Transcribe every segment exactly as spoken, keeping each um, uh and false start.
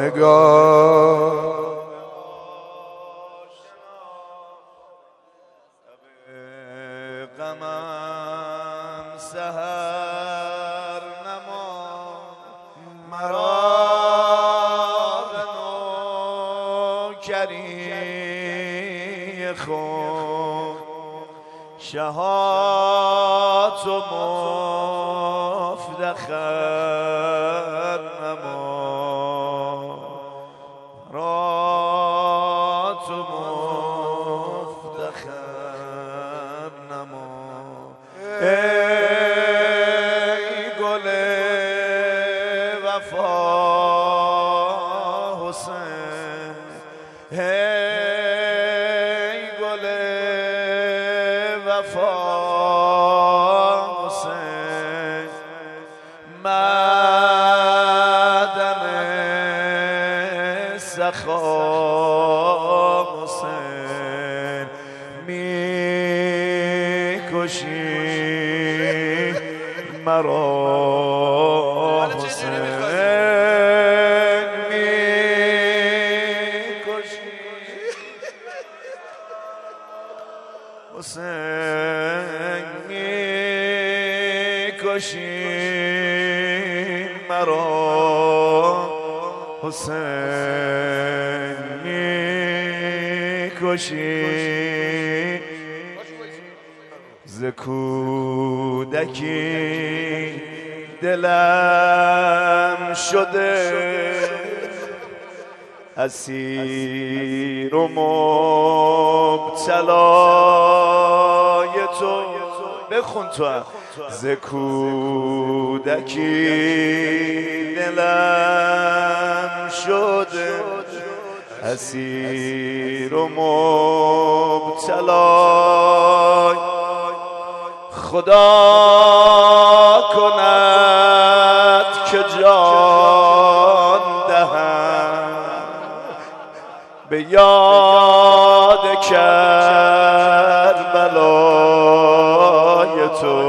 نگاه غمم سحر نما مرا به نوکری خود شهات و مفتخر نما رات و مفتخر نما ای گل وفا حسین ای گل وفا حسین معدن سخا حسین میکشی مرا حسین میکشی حسین میکشی مرا حسین میکشی ز کودکی دلم شده اسیر و مبتلای تو بخون تو هم ز کودکی دلم شده اسیر و مبتلای خدا کند که جان دهم به یاد کربلای تو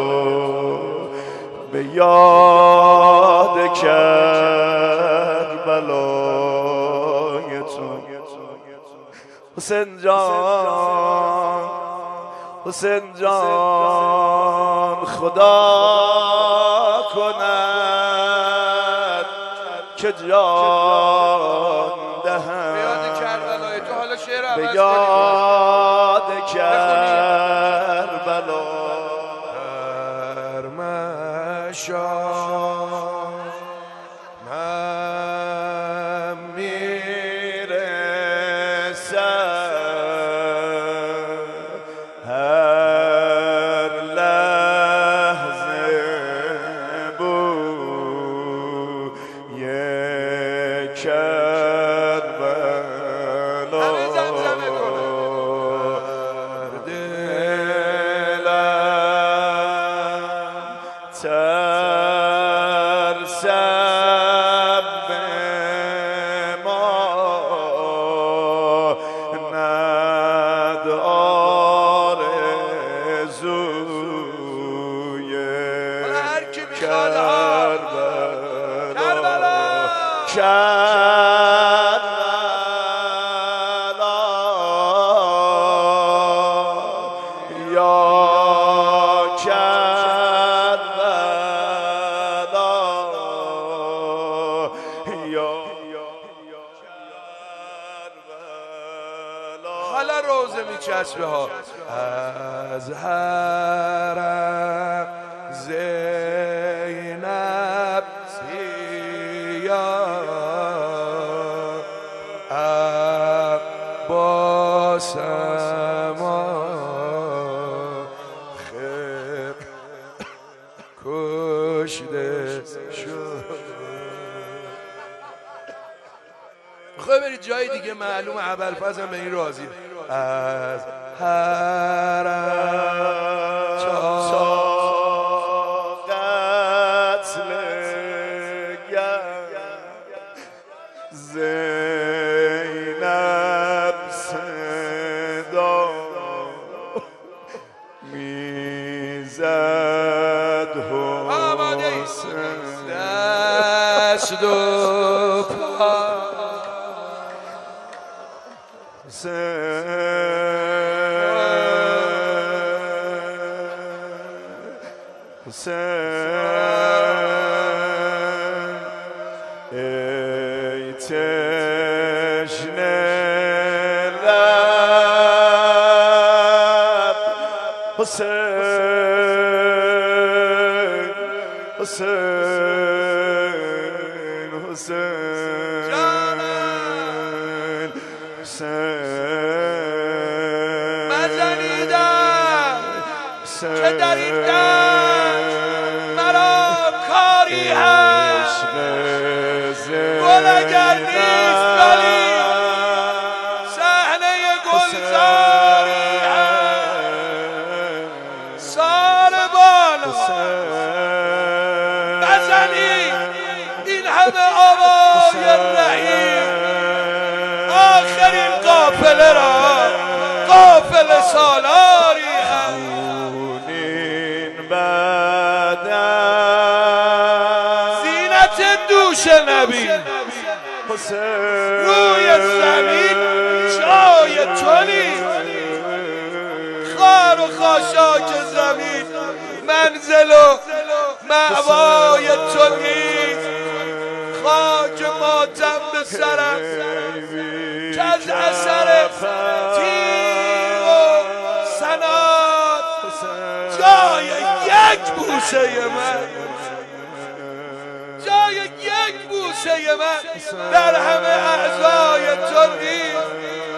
به یاد کربلای تو حسین جان حسین جان خدا کند که جان دهم به یاد کربلا هرمشان من میرسم هر لحظه بود یک ترسم به ما ند آرزوی کربلا کربلا یا حالا روزه میچسبه ها از حرم زینب سیا عباس ما خیر کشته شد میخوای برید جای دیگه معلوم ابوالفضل هم به این راضیه از حرم تا قتل زینب صدا میزد حسین دست و پا ای تشنه لب حسین حسین حسین حسین مزنیدم که در این دم مرا کاری هست گل اگر نیست ولی صحنه گلزاری هست سال بالا مزنی این همه آوای رحیم آخرین قافله را قافله سالاری زینت دوش نبی روی زمین جای تو نیست خار و خاشاک زمین منزل و مأوای تو نیست خاک ماتم به سرم که از اثر تیغ و سناد جای یک بوسه من جای یک بوسه من در همه اعضای تو نیست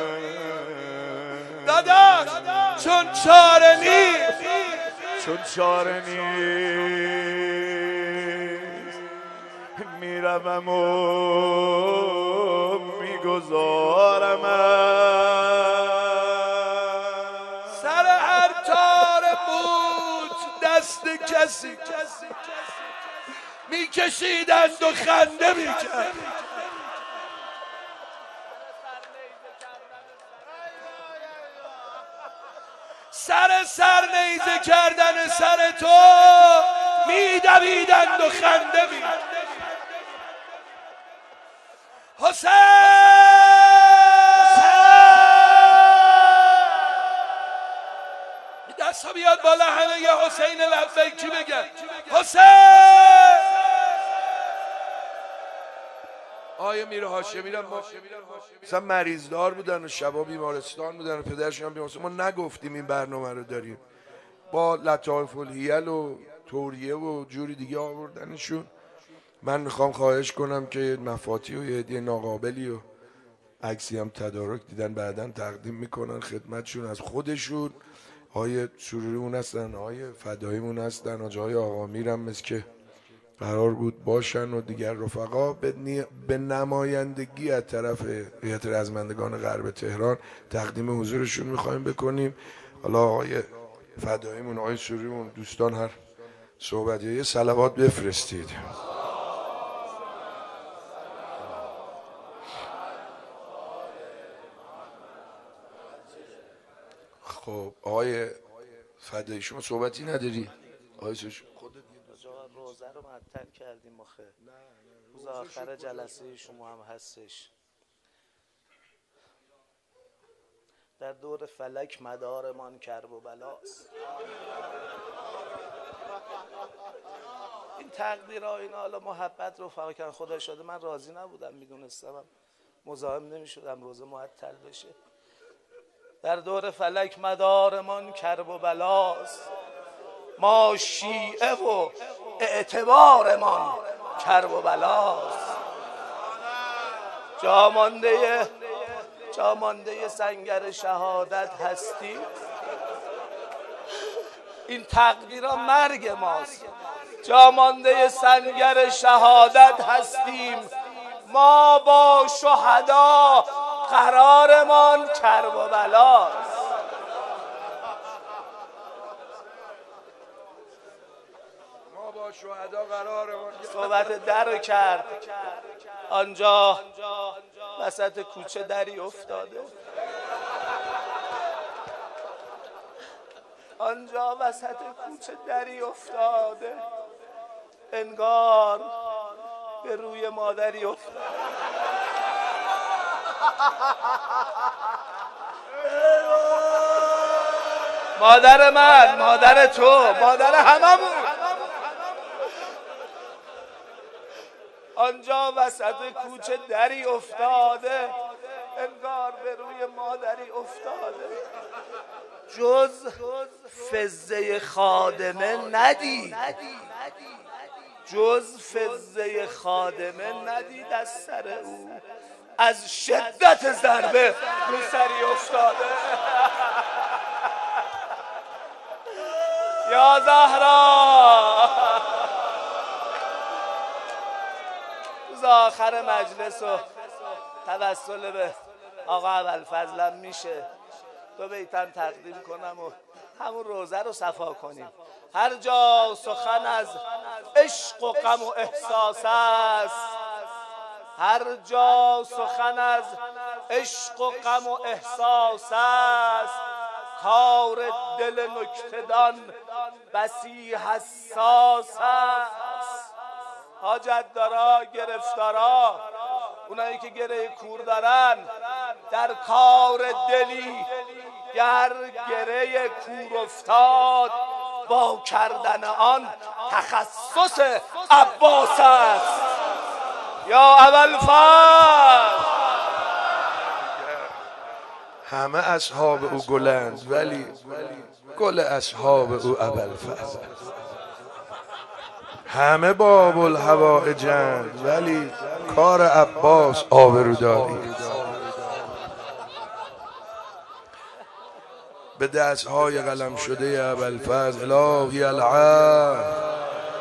داداش چون چاره نیست چون چاره نیست میروم و میگذارم سر هر تار موج دست کسی میکشیدند و خنده میکرد سر سر نیزه کردن سر تو میدویدند و خنده میکرد حسین دست ها بیاد بالا همه یه حسین لبیکی بگن حسین آیه میر هاشمی را ما مثلا مریضدار بودن و شبا بیمارستان بودن و پدرشون هم بیمارستان ما نگفتیم این برنامه رو داریم با لطایف الحیل و توریه و جوری دیگه آوردنشون من میخوام خواهش کنم که مفاتی و یه هدیه ناقابلی و عکسی هم تدارک دیدن بعداً تقدیم میکنن خدمتشون از خودشون آقای سروریمون هستن آقای فداییمون هستن آقای آقا میرم مثل که قرار بود باشن و دیگر رفقا به, نی... به نمایندگی از طرف هیئت رزمندگان غرب تهران تقدیم حضورشون میخوایم بکنیم. حالا آقای فداییمون آقای سروریمون دوستان هر صحبتی یه صلوات بفرستید. خب آقای فدایی شما صحبتی نداری؟ آقای سوش خودت روزه رو معطل کردیم آخه روز آخر جلسه شما هم هستش. در دور فلک مدارمان کرب و بلاست. این تقدیرها اینا حالا محبت رو فقط کردن خدا شده من راضی نبودم میدونستم مزاحم نمیشدم روزه معطل بشه. در دور فلک مدارمان کرب و بلاست ما شیعه و اعتبارمان کرب و بلاست جامانده جامانده سنگر شهادت هستی این تقدیرها مرگ ماست جامانده سنگر شهادت هستیم ما با شهدا قرارمان کرب و بلاست. ما با شهدا قرارمان صحبت در رو کرد آنجا وسط کوچه دری افتاده آنجا وسط کوچه دری افتاده انگار به روی مادری افتاده مادر من، مادر تو، مادر هممون. آنجا وسط کوچه دری افتاده، انگار به روی مادری افتاده. جز فزه خادمه ندید، جز فزه خادمه ندید از سر او، از شدت ضربه رو سری افتاده. یا زهرا، روز آخر مجلس و توسل به آقا ابوالفضلم میشه دو بیتم تقدیم کنم و همون روزه رو صفا کنیم. هر جا سخن از عشق و غم و احساس است، هر جا سخن از عشق و غم و احساس است، کار دل نکته‌دان بسی حساس است. حاجت دارا، گرفتارا، اونایی که گره کور دارن، در کار دلی گر گره کور افتاد، با کردن آن تخصص عباس است. یا ابوالفضل، همه اصحاب او گلند ولی گل اصحاب او ابوالفضل. همه باب الهوایجند ولی کار عباس آبروداری. به دستهای قلم شده ابوالفضل الهی العهد.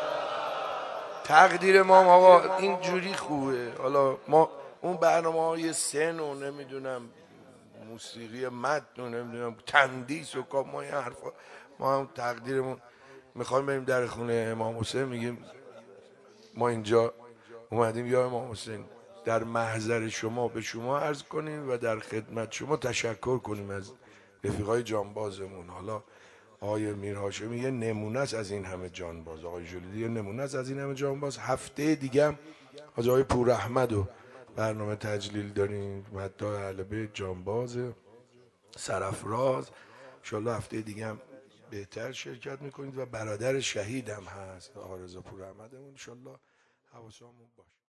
تقدیر ما آقا این جوری خوبه. حالا ما اون برنامه های سن و نمیدونم موسیقی متن و نمیدونم تندیس و کار، ما این حرفا، ما هم تقدیرمون میخوایم بریم در خونه امام حسین، میگیم ما اینجا اومدیم یا امام حسین در محضر شما به شما عرض کنیم و در خدمت شما تشکر کنیم از رفیقای جانبازمون. حالا آقای میر هاشمی یه نمونه است از این همه جانباز، آقای جلیلی یه نمونه است از این همه جانباز. هفته دیگه هم از آقای پور احمد و برنامه تجلیل داریم، مداح اهل بیت جانباز سرافراز. انشالله هفته دیگه هم بهتر شرکت میکنید و برادر شهید هم هست آقا رضا پور احمدمون. انشالله حواسمون باشه.